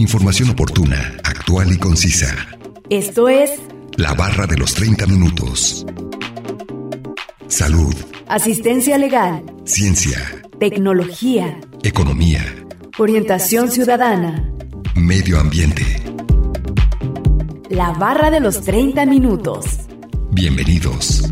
Información oportuna, actual y concisa. Esto es La Barra de los 30 Minutos. Salud. Asistencia legal. Ciencia. Tecnología. Economía. Orientación ciudadana. Medio ambiente. La Barra de los 30 Minutos. Bienvenidos.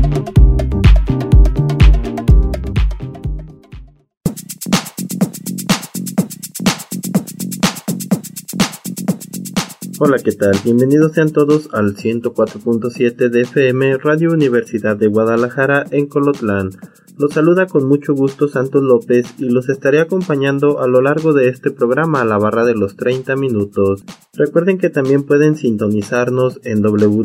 Hola, ¿qué tal? Bienvenidos sean todos al 104.7 de FM Radio Universidad de Guadalajara en Colotlán. Los saluda con mucho gusto Santos López y los estaré acompañando a lo largo de este programa a la barra de los 30 minutos. Recuerden que también pueden sintonizarnos en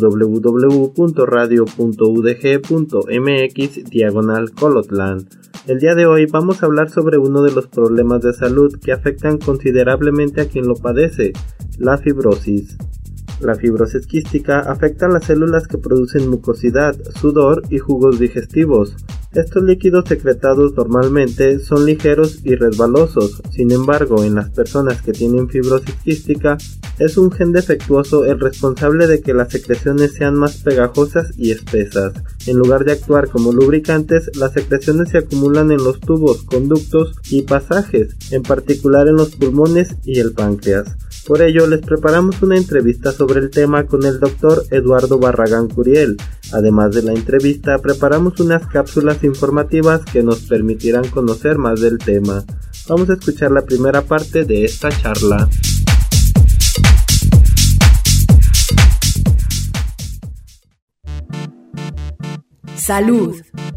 www.radio.udg.mx/Colotlán. El día de hoy vamos a hablar sobre uno de los problemas de salud que afectan considerablemente a quien lo padece, la fibrosis. La fibrosis quística afecta a las células que producen mucosidad, sudor y jugos digestivos. Estos líquidos secretados normalmente son ligeros y resbalosos. Sin embargo, en las personas que tienen fibrosis quística, es un gen defectuoso el responsable de que las secreciones sean más pegajosas y espesas. En lugar de actuar como lubricantes, las secreciones se acumulan en los tubos, conductos y pasajes, en particular en los pulmones y el páncreas. Por ello, les preparamos una entrevista sobre el tema con el Dr. Eduardo Barragán Curiel. Además de la entrevista, preparamos unas cápsulas informativas que nos permitirán conocer más del tema. Vamos a escuchar la primera parte de esta charla. Salud.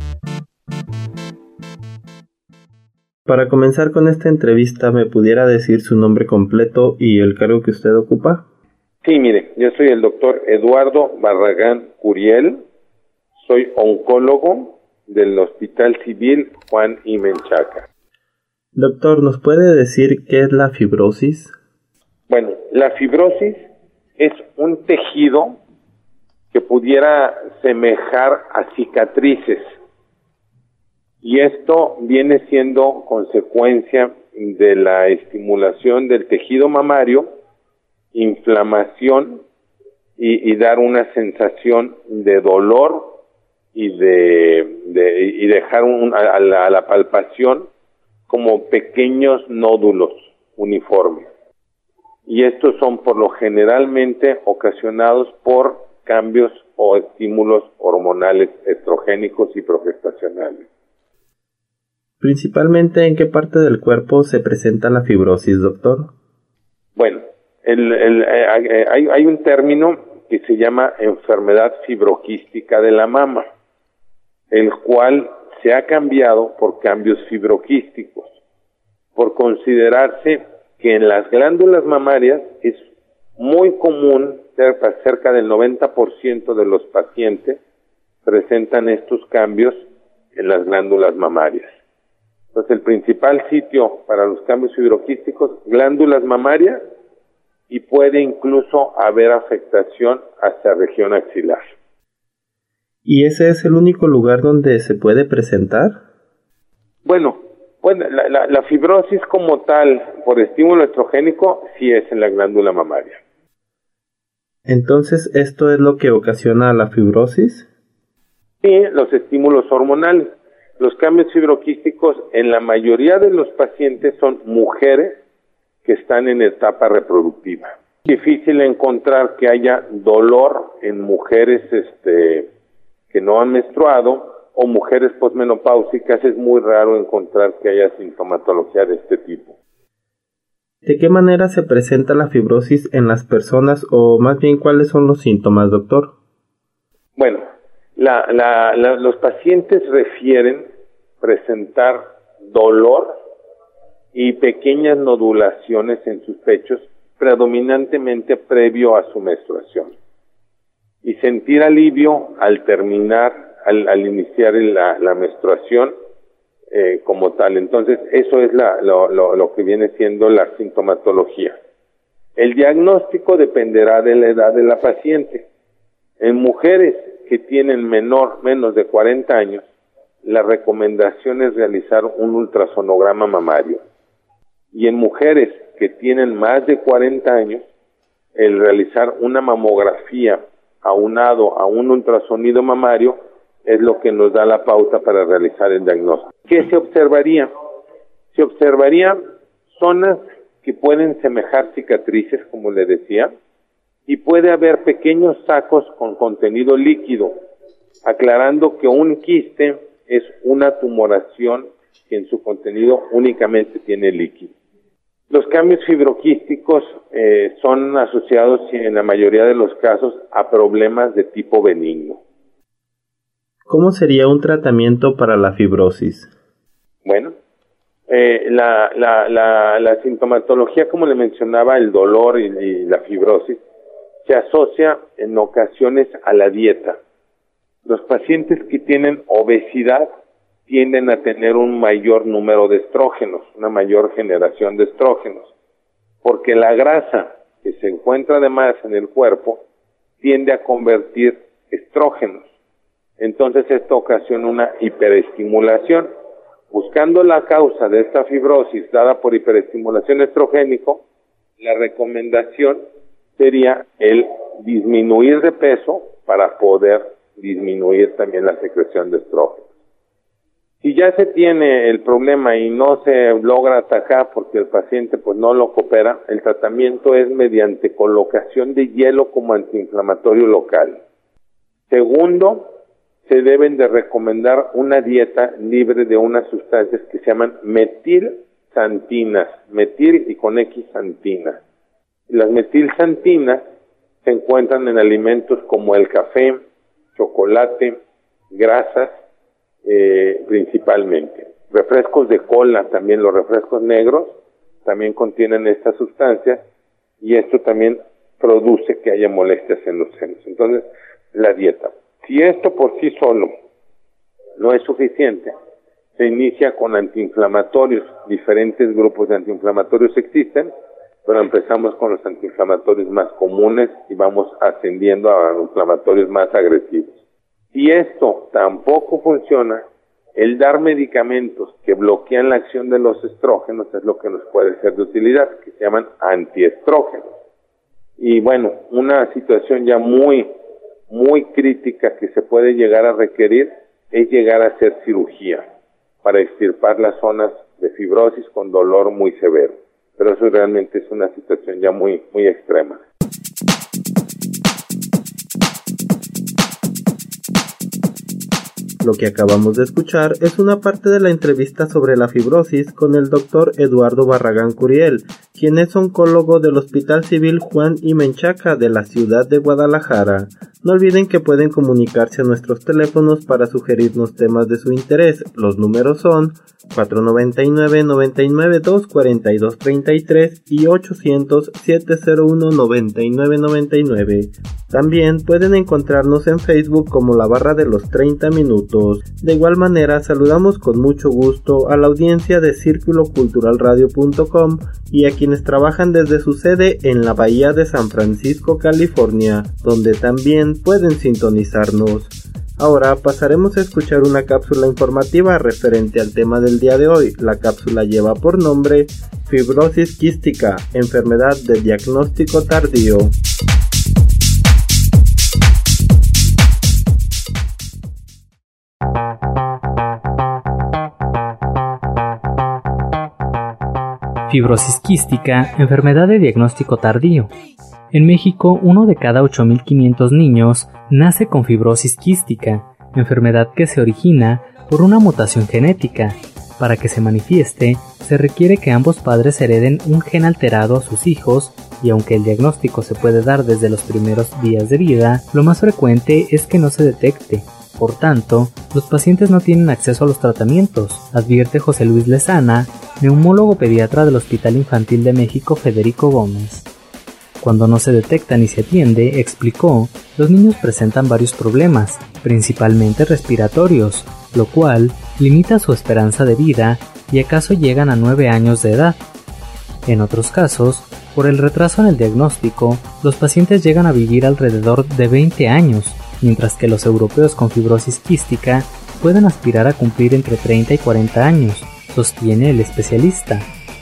Para comenzar con esta entrevista, ¿me pudiera decir su nombre completo y el cargo que usted ocupa? Sí, mire, yo soy el doctor Eduardo Barragán Curiel, soy oncólogo del Hospital Civil Juan I. Menchaca. Doctor, ¿nos puede decir qué es la fibrosis? Bueno, la fibrosis es un tejido que pudiera semejar a cicatrices. Y esto viene siendo consecuencia de la estimulación del tejido mamario, inflamación y dar una sensación de dolor y dejar a la palpación como pequeños nódulos uniformes. Y estos son por lo generalmente ocasionados por cambios o estímulos hormonales estrogénicos y progestacionales. ¿Principalmente en qué parte del cuerpo se presenta la fibrosis, doctor? Bueno, hay un término que se llama enfermedad fibroquística de la mama, el cual se ha cambiado por cambios fibroquísticos, por considerarse que en las glándulas mamarias es muy común, cerca del 90% de los pacientes presentan estos cambios en las glándulas mamarias. Entonces, el principal sitio para los cambios fibroquísticos, glándulas mamarias, y puede incluso haber afectación hacia la región axilar. ¿Y ese es el único lugar donde se puede presentar? Bueno, la fibrosis como tal, por estímulo estrogénico, sí es en la glándula mamaria. Entonces, ¿esto es lo que ocasiona la fibrosis? Sí, los estímulos hormonales. Los cambios fibroquísticos en la mayoría de los pacientes son mujeres que están en etapa reproductiva. Es difícil encontrar que haya dolor en mujeres que no han menstruado o mujeres posmenopáusicas. Es muy raro encontrar que haya sintomatología de este tipo. ¿De qué manera se presenta la fibrosis en las personas o más bien cuáles son los síntomas, doctor? Bueno, los pacientes refieren presentar dolor y pequeñas nodulaciones en sus pechos, predominantemente previo a su menstruación, y sentir alivio al terminar, al iniciar la menstruación como tal. Entonces, eso es lo que viene siendo la sintomatología. El diagnóstico dependerá de la edad de la paciente. En mujeres que tienen menos de 40 años, la recomendación es realizar un ultrasonograma mamario. Y en mujeres que tienen más de 40 años, el realizar una mamografía aunado a un ultrasonido mamario es lo que nos da la pauta para realizar el diagnóstico. ¿Qué se observaría? Se observaría zonas que pueden semejar cicatrices, como le decía, y puede haber pequeños sacos con contenido líquido, aclarando que un quiste es una tumoración que en su contenido únicamente tiene líquido. Los cambios fibroquísticos son asociados en la mayoría de los casos a problemas de tipo benigno. ¿Cómo sería un tratamiento para la fibrosis? Bueno, la sintomatología, como le mencionaba, el dolor y la fibrosis, se asocia en ocasiones a la dieta. Los pacientes que tienen obesidad tienden a tener un mayor número de estrógenos, una mayor generación de estrógenos, porque la grasa que se encuentra de más en el cuerpo tiende a convertir estrógenos. Entonces esto ocasiona una hiperestimulación. Buscando la causa de esta fibrosis dada por hiperestimulación estrogénico, la recomendación sería el disminuir de peso para poder disminuir también la secreción de estrógenos. Si ya se tiene el problema y no se logra atacar porque el paciente pues no lo coopera, el tratamiento es mediante colocación de hielo como antiinflamatorio local. Segundo, se deben de recomendar una dieta libre de unas sustancias que se llaman metilxantinas, metil y con X xantina. Las metilxantinas se encuentran en alimentos como el café, chocolate, grasas, principalmente. Refrescos de cola, también los refrescos negros, también contienen estas sustancias y esto también produce que haya molestias en los senos. Entonces, la dieta. Si esto por sí solo no es suficiente, se inicia con antiinflamatorios. Diferentes grupos de antiinflamatorios existen, pero empezamos con los antiinflamatorios más comunes y vamos ascendiendo a inflamatorios más agresivos. Si esto tampoco funciona, el dar medicamentos que bloquean la acción de los estrógenos es lo que nos puede ser de utilidad, que se llaman antiestrógenos. Y bueno, una situación ya muy crítica que se puede llegar a requerir es llegar a hacer cirugía para extirpar las zonas de fibrosis con dolor muy severo. Pero eso realmente es una situación ya muy extrema. Lo que acabamos de escuchar es una parte de la entrevista sobre la fibrosis con el doctor Eduardo Barragán Curiel, quien es oncólogo del Hospital Civil Juan I. Menchaca de la ciudad de Guadalajara. No olviden que pueden comunicarse a nuestros teléfonos para sugerirnos temas de su interés. Los números son 499-99-242-33 y 800-701-9999. También pueden encontrarnos en Facebook como La Barra de los 30 Minutos. De igual manera, saludamos con mucho gusto a la audiencia de CírculoCulturalRadio.com y a quienes trabajan desde su sede en la Bahía de San Francisco, California, donde también pueden sintonizarnos. Ahora pasaremos a escuchar una cápsula informativa referente al tema del día de hoy. La cápsula lleva por nombre Fibrosis quística, enfermedad de diagnóstico tardío. Fibrosis quística, enfermedad de diagnóstico tardío. En México, 1 de cada 8.500 niños nace con fibrosis quística, enfermedad que se origina por una mutación genética. Para que se manifieste, se requiere que ambos padres hereden un gen alterado a sus hijos, y aunque el diagnóstico se puede dar desde los primeros días de vida, lo más frecuente es que no se detecte. Por tanto, los pacientes no tienen acceso a los tratamientos, advierte José Luis Lezana, neumólogo pediatra del Hospital Infantil de México Federico Gómez. Cuando no se detecta ni se atiende, explicó, los niños presentan varios problemas, principalmente respiratorios, lo cual limita su esperanza de vida y acaso llegan a 9 años de edad. En otros casos, por el retraso en el diagnóstico, los pacientes llegan a vivir alrededor de 20 años, mientras que los europeos con fibrosis quística pueden aspirar a cumplir entre 30 y 40 años, sostiene el especialista.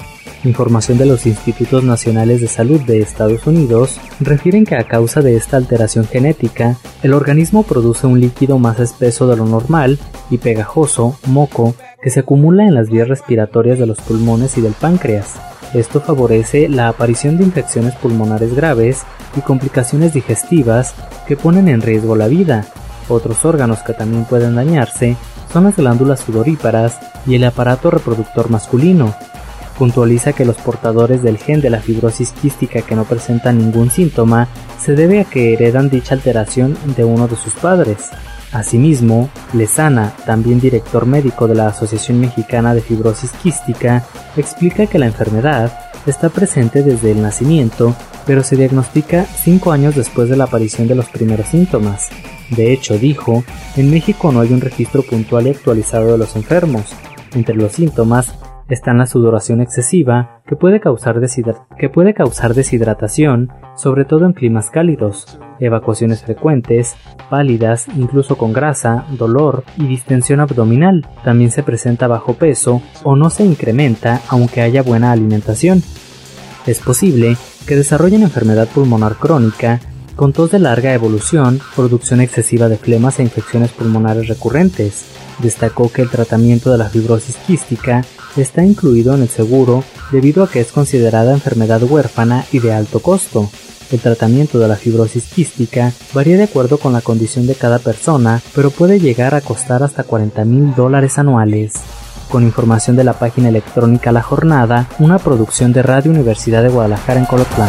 Información de los Institutos Nacionales de Salud de Estados Unidos refieren que a causa de esta alteración genética, el organismo produce un líquido más espeso de lo normal y pegajoso, moco, que se acumula en las vías respiratorias de los pulmones y del páncreas. Esto favorece la aparición de infecciones pulmonares graves y complicaciones digestivas que ponen en riesgo la vida. Otros órganos que también pueden dañarse son las glándulas sudoríparas y el aparato reproductor masculino. Puntualiza que los portadores del gen de la fibrosis quística que no presentan ningún síntoma se debe a que heredan dicha alteración de uno de sus padres. Asimismo, Lezana, también director médico de la Asociación Mexicana de Fibrosis Quística, explica que la enfermedad está presente desde el nacimiento, pero se diagnostica 5 años después de la aparición de los primeros síntomas. De hecho, dijo, en México no hay un registro puntual y actualizado de los enfermos. Entre los síntomas están la sudoración excesiva, que puede causar deshidratación, sobre todo en climas cálidos, evacuaciones frecuentes, pálidas, incluso con grasa, dolor y distensión abdominal. También se presenta bajo peso o no se incrementa aunque haya buena alimentación. Es posible que desarrollen enfermedad pulmonar crónica, con tos de larga evolución, producción excesiva de flemas e infecciones pulmonares recurrentes. Destacó que el tratamiento de la fibrosis quística está incluido en el seguro debido a que es considerada enfermedad huérfana y de alto costo. El tratamiento de la fibrosis quística varía de acuerdo con la condición de cada persona, pero puede llegar a costar hasta $40,000 anuales. Con información de la página electrónica La Jornada, una producción de Radio Universidad de Guadalajara en Colotlán.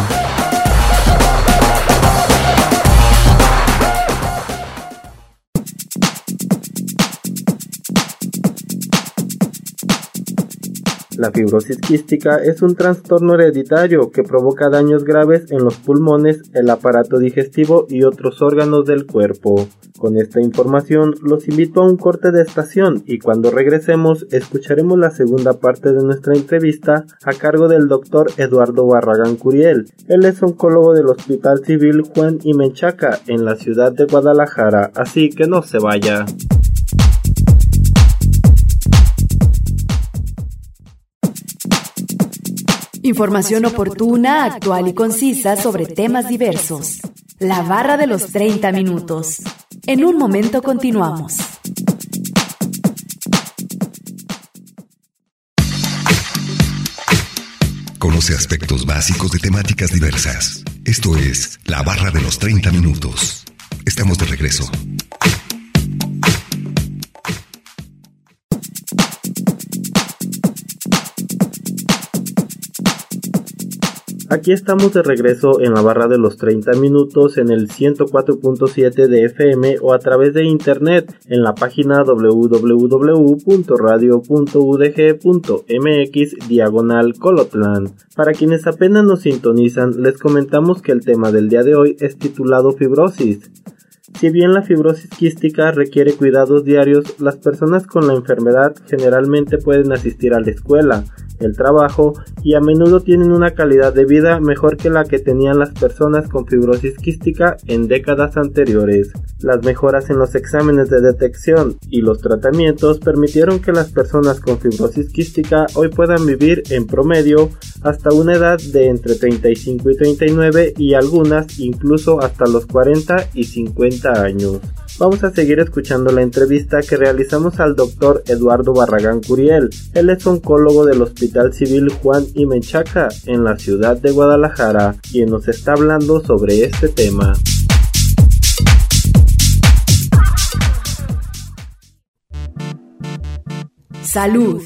La fibrosis quística es un trastorno hereditario que provoca daños graves en los pulmones, el aparato digestivo y otros órganos del cuerpo. Con esta información los invito a un corte de estación y cuando regresemos escucharemos la segunda parte de nuestra entrevista a cargo del doctor Eduardo Barragán Curiel. Él es oncólogo del Hospital Civil Juan y Menchaca en la ciudad de Guadalajara, así que no se vaya. Información oportuna, actual y concisa sobre temas diversos. La barra de los 30 minutos. En un momento continuamos. Conoce aspectos básicos de temáticas diversas. Esto es La Barra de los 30 minutos. Estamos de regreso. Aquí estamos de regreso en la barra de los 30 minutos en el 104.7 de FM o a través de internet en la página www.radio.udg.mx/Colotlán. Para quienes apenas nos sintonizan, les comentamos que el tema del día de hoy es titulado fibrosis. Si bien la fibrosis quística requiere cuidados diarios, las personas con la enfermedad generalmente pueden asistir a la escuela, el trabajo y a menudo tienen una calidad de vida mejor que la que tenían las personas con fibrosis quística en décadas anteriores. Las mejoras en los exámenes de detección y los tratamientos permitieron que las personas con fibrosis quística hoy puedan vivir en promedio hasta una edad de entre 35 y 39 y algunas incluso hasta los 40 y 50 años. Vamos a seguir escuchando la entrevista que realizamos al doctor Eduardo Barragán Curiel. Él es oncólogo del Hospital Civil Juan y Menchaca en la ciudad de Guadalajara, quien nos está hablando sobre este tema. Salud.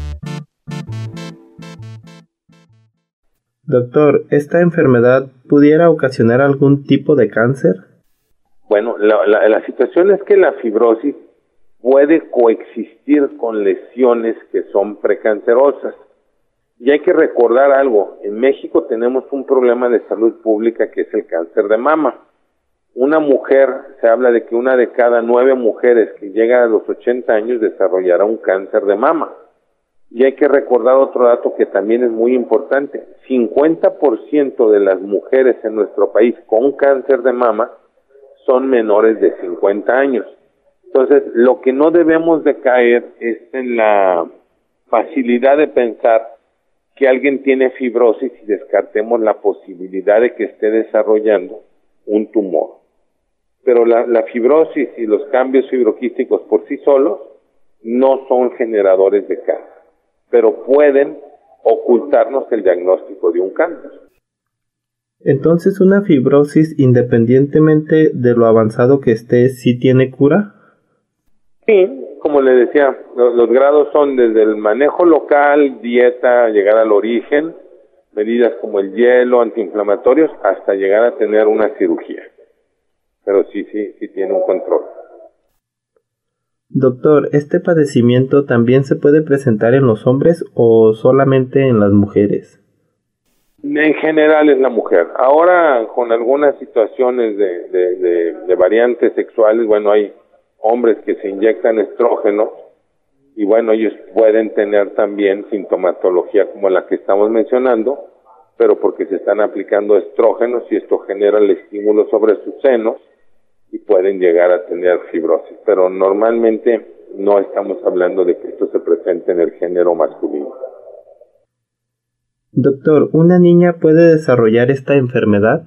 Doctor, ¿esta enfermedad pudiera ocasionar algún tipo de cáncer? Bueno, la situación es que la fibrosis puede coexistir con lesiones que son precancerosas. Y hay que recordar algo, en México tenemos un problema de salud pública que es el cáncer de mama. Una mujer, se habla de que 1 de cada 9 mujeres que llega a los 80 años desarrollará un cáncer de mama. Y hay que recordar otro dato que también es muy importante, 50% de las mujeres en nuestro país con cáncer de mama son menores de 50 años. Entonces, lo que no debemos de caer es en la facilidad de pensar que alguien tiene fibrosis y descartemos la posibilidad de que esté desarrollando un tumor. Pero la fibrosis y los cambios fibroquísticos por sí solos no son generadores de cáncer, pero pueden ocultarnos el diagnóstico de un cáncer. Entonces, ¿una fibrosis, independientemente de lo avanzado que esté, sí tiene cura? Sí, como le decía, los grados son desde el manejo local, dieta, llegar al origen, medidas como el hielo, antiinflamatorios, hasta llegar a tener una cirugía. Pero sí tiene un control. Doctor, ¿este padecimiento también se puede presentar en los hombres o solamente en las mujeres? En general es la mujer. Ahora, con algunas situaciones de variantes sexuales, bueno, hay hombres que se inyectan estrógenos y bueno, ellos pueden tener también sintomatología como la que estamos mencionando, pero porque se están aplicando estrógenos y esto genera el estímulo sobre sus senos y pueden llegar a tener fibrosis. Pero normalmente no estamos hablando de que esto se presente en el género masculino. Doctor, ¿una niña puede desarrollar esta enfermedad?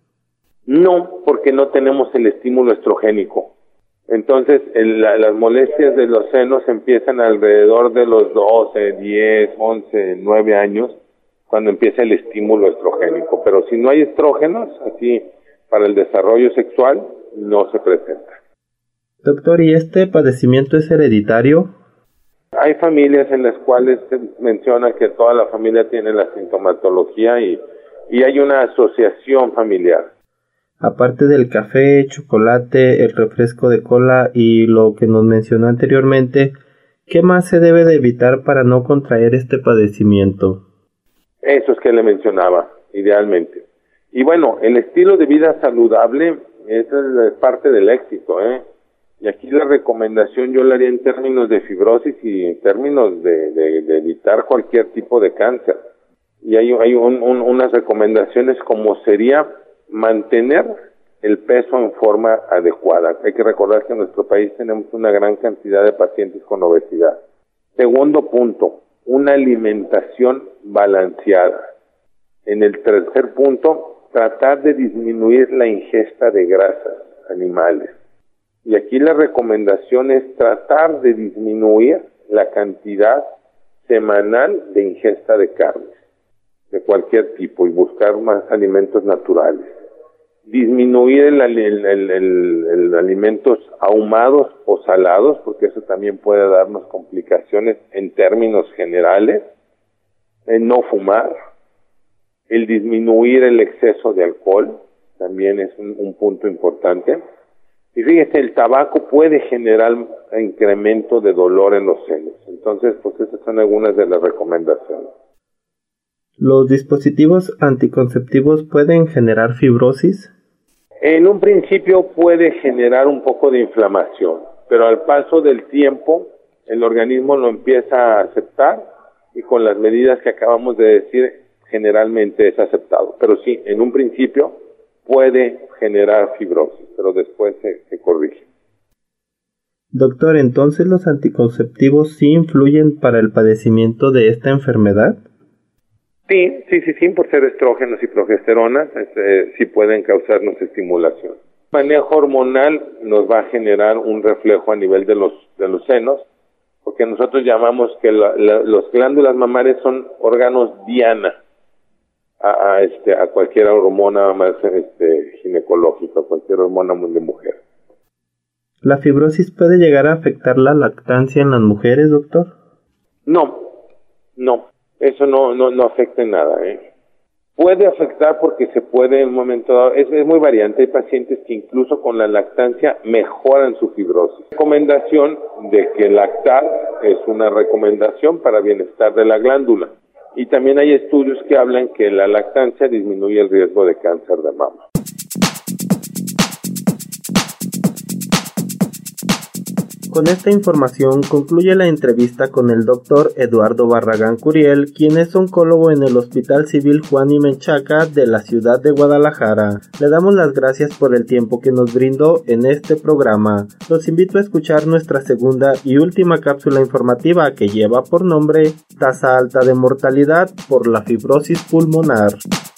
No, porque no tenemos el estímulo estrogénico. Entonces, las molestias de los senos empiezan alrededor de los 12, 10, 11, 9 años, cuando empieza el estímulo estrogénico. Pero si no hay estrógenos, así, para el desarrollo sexual, no se presenta. Doctor, ¿y este padecimiento es hereditario? Hay familias en las cuales se menciona que toda la familia tiene la sintomatología y hay una asociación familiar. Aparte del café, chocolate, el refresco de cola y lo que nos mencionó anteriormente, ¿qué más se debe de evitar para no contraer este padecimiento? Eso es que le mencionaba, idealmente. Y bueno, el estilo de vida saludable es parte del éxito, ¿eh? Y aquí la recomendación yo la haría en términos de fibrosis y en términos de evitar cualquier tipo de cáncer. Y hay unas recomendaciones como sería mantener el peso en forma adecuada. Hay que recordar que en nuestro país tenemos una gran cantidad de pacientes con obesidad. Segundo punto, una alimentación balanceada. En el tercer punto, tratar de disminuir la ingesta de grasas animales. Y aquí la recomendación es tratar de disminuir la cantidad semanal de ingesta de carnes, de cualquier tipo, y buscar más alimentos naturales. Disminuir el alimentos ahumados o salados, porque eso también puede darnos complicaciones en términos generales. No fumar. El disminuir el exceso de alcohol también es un punto importante. Y fíjese, el tabaco puede generar incremento de dolor en los senos. Entonces, pues esas son algunas de las recomendaciones. ¿Los dispositivos anticonceptivos pueden generar fibrosis? En un principio puede generar un poco de inflamación, pero al paso del tiempo el organismo lo empieza a aceptar y con las medidas que acabamos de decir generalmente es aceptado. Pero sí, en un principio puede generar fibrosis, pero después se corrige. Doctor, ¿entonces los anticonceptivos sí influyen para el padecimiento de esta enfermedad? Sí, por ser estrógenos y progesteronas, sí pueden causarnos estimulación. El manejo hormonal nos va a generar un reflejo a nivel de los senos, porque nosotros llamamos que las glándulas mamarias son órganos diana a cualquier hormona más ginecológica, cualquier hormona de mujer. ¿La fibrosis puede llegar a afectar la lactancia en las mujeres, doctor? No, eso no afecta en nada, Puede afectar porque se puede en un momento dado, es muy variante. Hay pacientes que incluso con la lactancia mejoran su fibrosis. Recomendación de que lactar es una recomendación para bienestar de la glándula. Y también hay estudios que hablan que la lactancia disminuye el riesgo de cáncer de mama. Con esta información concluye la entrevista con el Dr. Eduardo Barragán Curiel, quien es oncólogo en el Hospital Civil Juan y Menchaca de la ciudad de Guadalajara. Le damos las gracias por el tiempo que nos brindó en este programa. Los invito a escuchar nuestra segunda y última cápsula informativa que lleva por nombre Tasa alta de mortalidad por la fibrosis pulmonar.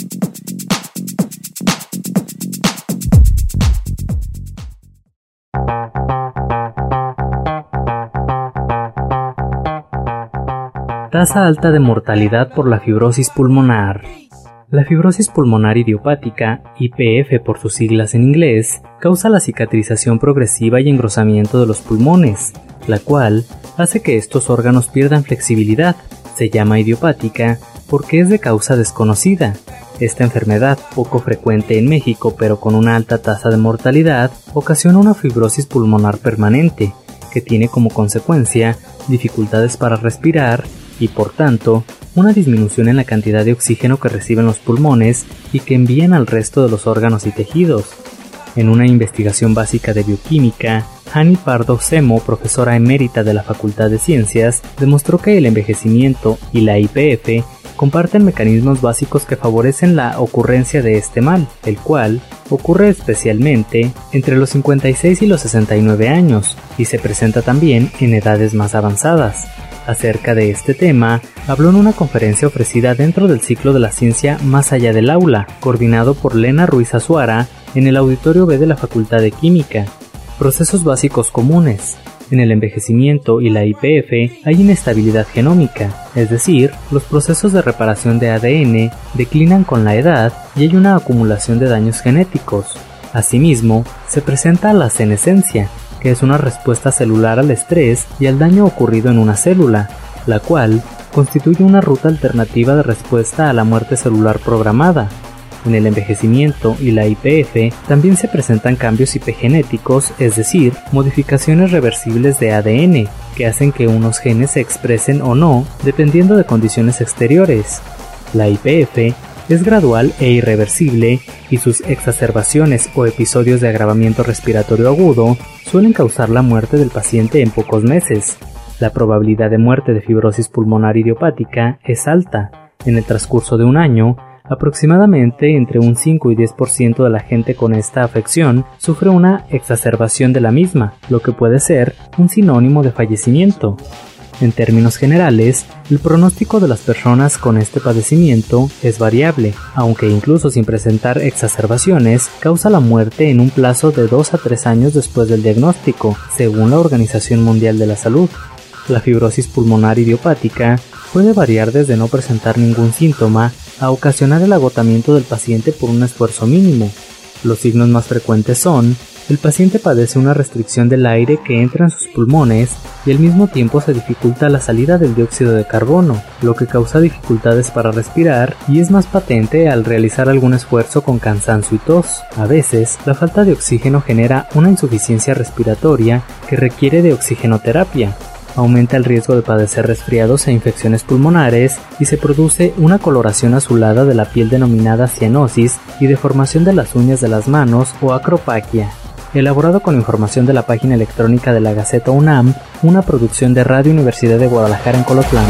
Tasa alta de mortalidad por la fibrosis pulmonar. La fibrosis pulmonar idiopática, IPF por sus siglas en inglés, causa la cicatrización progresiva y engrosamiento de los pulmones, la cual hace que estos órganos pierdan flexibilidad. Se llama idiopática porque es de causa desconocida. Esta enfermedad, poco frecuente en México pero con una alta tasa de mortalidad, ocasiona una fibrosis pulmonar permanente, que tiene como consecuencia dificultades para respirar y, por tanto, una disminución en la cantidad de oxígeno que reciben los pulmones y que envían al resto de los órganos y tejidos. En una investigación básica de bioquímica, Hani Pardo Semo, profesora emérita de la Facultad de Ciencias, demostró que el envejecimiento y la IPF comparten mecanismos básicos que favorecen la ocurrencia de este mal, el cual ocurre especialmente entre los 56 y los 69 años y se presenta también en edades más avanzadas. Acerca de este tema, habló en una conferencia ofrecida dentro del ciclo de la ciencia Más allá del aula, coordinado por Lena Ruiz Azuara en el Auditorio B de la Facultad de Química. Procesos básicos comunes. En el envejecimiento y la IPF hay inestabilidad genómica, es decir, los procesos de reparación de ADN declinan con la edad y hay una acumulación de daños genéticos. Asimismo, se presenta la senescencia, que es una respuesta celular al estrés y al daño ocurrido en una célula, la cual constituye una ruta alternativa de respuesta a la muerte celular programada. En el envejecimiento y la IPF también se presentan cambios epigenéticos, es decir, modificaciones reversibles de ADN, que hacen que unos genes se expresen o no, dependiendo de condiciones exteriores. La IPF es gradual e irreversible y sus exacerbaciones o episodios de agravamiento respiratorio agudo suelen causar la muerte del paciente en pocos meses. La probabilidad de muerte de fibrosis pulmonar idiopática es alta. En el transcurso de un año, aproximadamente entre un 5 y 10% de la gente con esta afección sufre una exacerbación de la misma, lo que puede ser un sinónimo de fallecimiento. En términos generales, el pronóstico de las personas con este padecimiento es variable, aunque incluso sin presentar exacerbaciones, causa la muerte en un plazo de 2 a 3 años después del diagnóstico, según la Organización Mundial de la Salud. La fibrosis pulmonar idiopática puede variar desde no presentar ningún síntoma a ocasionar el agotamiento del paciente por un esfuerzo mínimo. Los signos más frecuentes son: el paciente padece una restricción del aire que entra en sus pulmones y al mismo tiempo se dificulta la salida del dióxido de carbono, lo que causa dificultades para respirar y es más patente al realizar algún esfuerzo con cansancio y tos. A veces, la falta de oxígeno genera una insuficiencia respiratoria que requiere de oxigenoterapia. Aumenta el riesgo de padecer resfriados e infecciones pulmonares y se produce una coloración azulada de la piel denominada cianosis y deformación de las uñas de las manos o acropaquia. Elaborado con información de la página electrónica de la Gaceta UNAM, una producción de Radio Universidad de Guadalajara en Colotlán.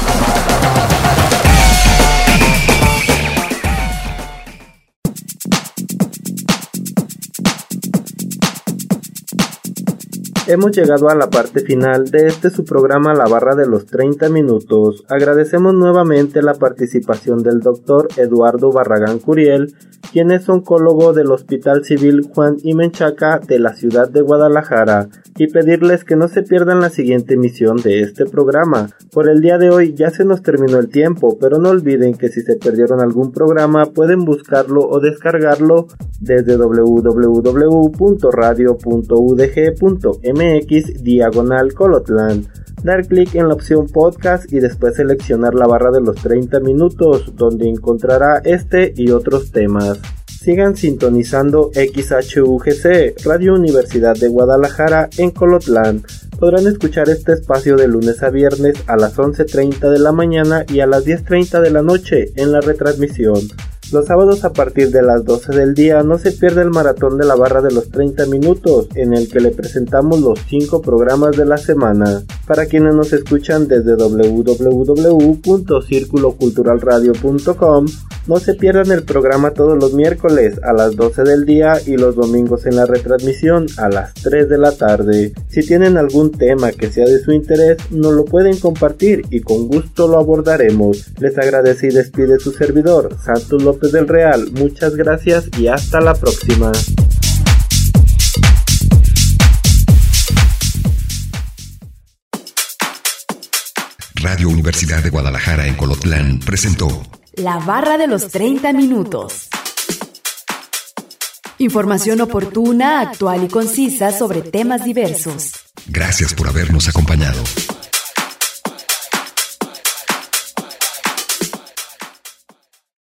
Hemos llegado a la parte final de su programa La Barra de los 30 Minutos. Agradecemos nuevamente la participación del Dr. Eduardo Barragán Curiel, quien es oncólogo del Hospital Civil Juan y Menchaca de la ciudad de Guadalajara, y pedirles que no se pierdan la siguiente emisión de este programa. Por el día de hoy ya se nos terminó el tiempo, pero no olviden que si se perdieron algún programa pueden buscarlo o descargarlo desde www.radio.udg.mx/Colotlán. Dar clic en la opción podcast y después seleccionar la barra de los 30 minutos, donde encontrará este y otros temas. Sigan sintonizando XHUGC, Radio Universidad de Guadalajara en Colotlán. Podrán escuchar este espacio de lunes a viernes a las 11:30 de la mañana y a las 10:30 de la noche en la retransmisión. Los sábados a partir de las 12 del día no se pierda el maratón de la barra de los 30 minutos, en el que le presentamos los 5 programas de la semana. Para quienes nos escuchan desde www.circuloculturalradio.com, no se pierdan el programa todos los miércoles a las 12 del día y los domingos en la retransmisión a las 3 de la tarde. Si tienen algún tema que sea de su interés, nos lo pueden compartir y con gusto lo abordaremos. Les agradece y despide su servidor, Santos López del Real. Muchas gracias y hasta la próxima. Radio Universidad de Guadalajara en Colotlán presentó La Barra de los 30 minutos. Información oportuna, actual y concisa sobre temas diversos. Gracias por habernos acompañado.